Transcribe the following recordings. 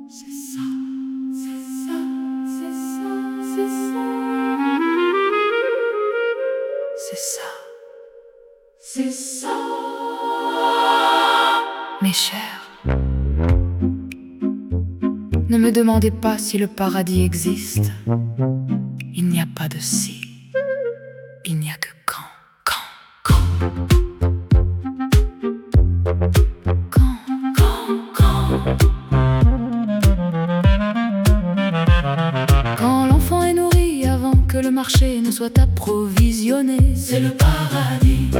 C'est ça, c'est ça, c'est ça, c'est ça. C'est ça, c'est ça. Mes chers, ne me demandez pas si le paradis existe. Il n'y a pas de si, il n'y a que quand. Quand l'enfant est nourri avant que le marché ne soit approvisionné, c'est le paradis.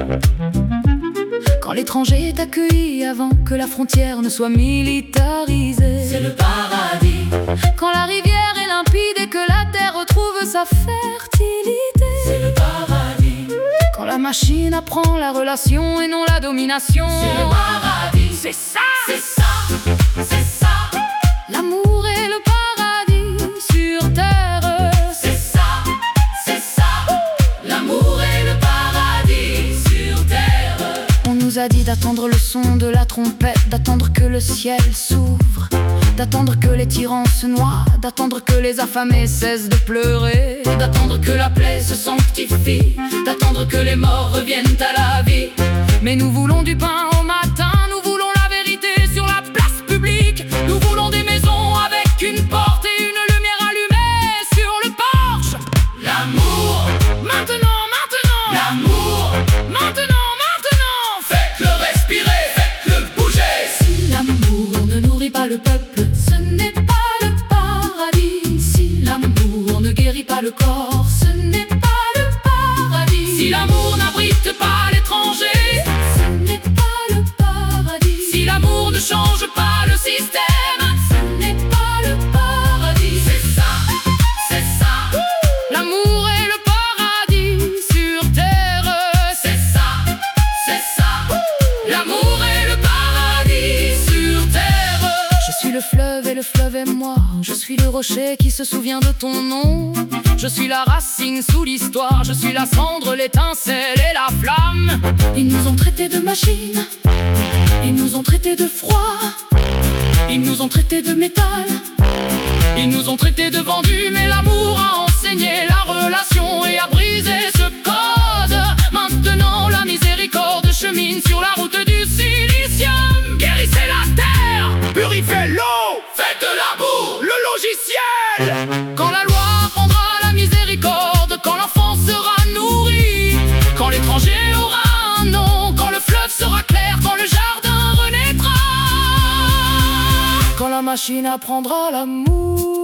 Quand l'étranger est accueilli avant que la frontière ne soit militarisée, c'est le paradis. Quand la rivière est limpide et que la terre retrouve sa fertilité, c'est le paradis. Quand la machine apprend la relation et non la domination, c'est le paradis. C'est ça, c'est ça, c'est ça. L'amour est le paradis sur terre. C'est ça, c'est ça. L'amour est le paradis sur terre. On nous a dit d'attendre le son de la trompette, d'attendre que le ciel s'ouvre, d'attendre que les tyrans se noient, d'attendre que les affamés cessent de pleurer, d'attendre que la plaie se sanctifie, d'attendre que les morts reviennent à la vie. Mais nous voulons du pain au matin, nous voulons la vérité sur la place publique. Nous voulons des maisons avec une porte et une lumière allumée sur le porche. L'amour, maintenant, maintenant. L'amour, maintenant, maintenant. Faites-le respirer, faites-le bouger. Si l'amour ne nourrit pas le peuple, ce n'est pas le paradis. Si l'amour ne guérit pas le corps, ce n'est pas le paradis. Si l'amour n'abrite pas l'étranger, ce n'est pas le paradis. Si l'amour ne change pas le système, ce n'est pas le paradis. C'est ça, c'est ça. L'amour est le paradis sur terre. C'est ça, c'est ça. L'amour est le paradis sur terre. Je suis le fleuve et le fleuve est moi. Je suis le rocher qui se souvient de ton nom. Je suis la racine sous l'histoire. Je suis la cendre, l'étincelle et la flamme. Ils nous ont traités de machines, ils nous ont traités de froid, ils nous ont traités de métal, ils nous ont traités de vendus. Mais l'amour a enseigné la relation et a brisé ce code. Maintenant la miséricorde chemine sur la route du silicium. Guérissez la terre, Purifiez l'eau, faites de l'amour le logiciel. quand la loi prendra la miséricorde, quand l'enfant sera nourri, quand l'étranger aura un nom, quand le fleuve sera clair, quand le jardin renaîtra, quand la machine apprendra l'amour.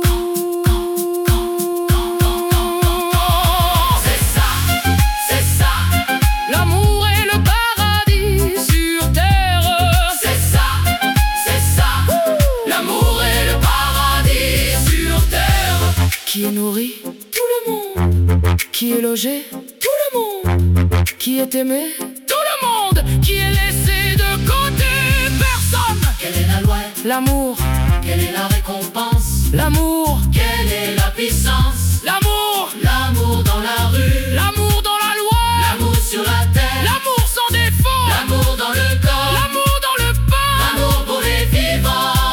C'est ça, c'est ça. L'amour est le paradis sur terre. C'est ça, c'est ça. L'amour est le paradis sur terre. Qui est nourri? Tout le monde. Qui est logé? Tout le monde. Qui est aimé? Tout le monde. Qui est laissé de côté? Personne. Quelle est la loi? L'amour. Quelle est la récompense? L'amour. Quelle est la puissance? L'amour. L'amour dans la rue. L'amour dans la loi. L'amour sur la terre. L'amour sans défaut. L'amour dans le corps. L'amour dans le pain. L'amour pour les vivants.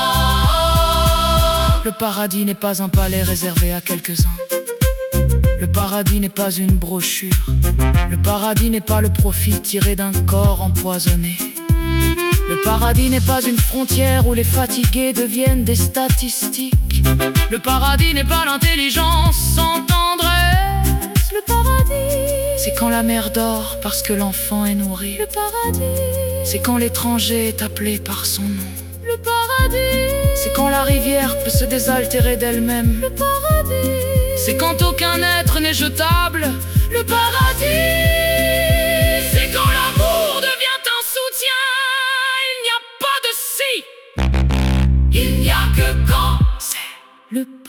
Le paradis n'est pas un palais réservé à quelques-uns. Le paradis n'est pas une brochure. Le paradis n'est pas le profit tiré d'un corps empoisonné. Le paradis n'est pas une frontière où les fatigués deviennent des statistiques. Le paradis n'est pas l'intelligence sans tendresse. Le paradis, c'est quand la mère dort parce que l'enfant est nourri. Le paradis, c'est quand l'étranger est appelé par son nom. Le paradis, c'est quand la rivière peut se désaltérer d'elle-même. Le paradis, c'est quand aucun être n'est jetable. Le paradis, c'est quand l'amour devient un soutien. Il n'y a pas de si, il n'y a que quand. C'est le